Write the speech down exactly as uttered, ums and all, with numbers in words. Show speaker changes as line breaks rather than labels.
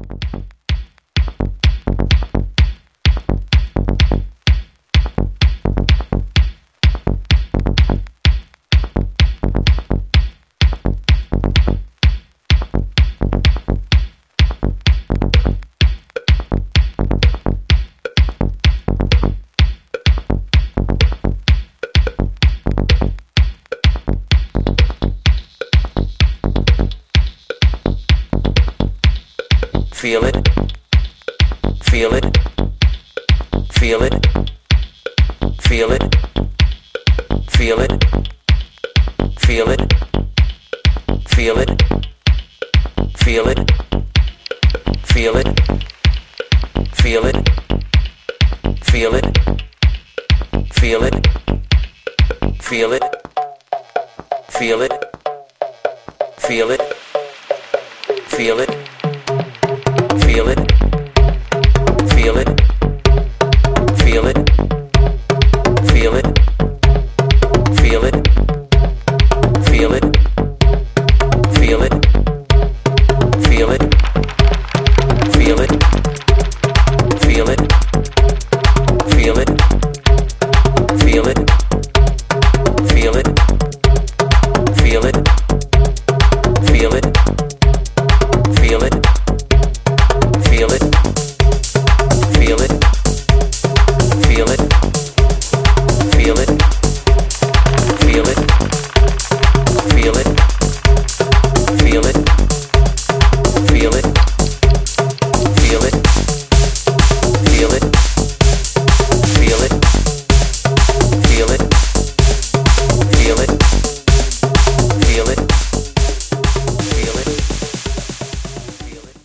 Feel it, feel it, feel it, feel it, feel it, feel it, feel it, feel it, feel it, feel it, feel it, feel it, feel it, feel it, feel it, feel it. Feel it, feel it, feel it, feel it, feel it, feel it, feel it, feel it.